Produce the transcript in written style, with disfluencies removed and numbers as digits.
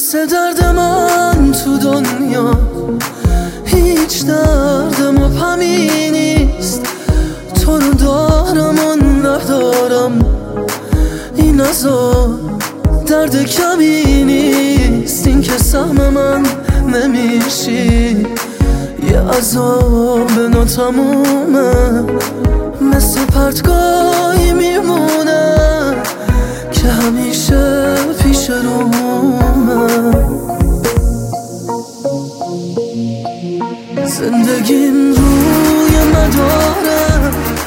مثل درد من تو دنیا هیچ درد مبهمی نیست. تو رو دارم و ندارم، این عذاب درد کمی نیست. این که سهم من نمیشی یه عذاب ناتمومه، مثل پرتگاهی میمونه که همیشه پیش رومه. زندگیم روی مداره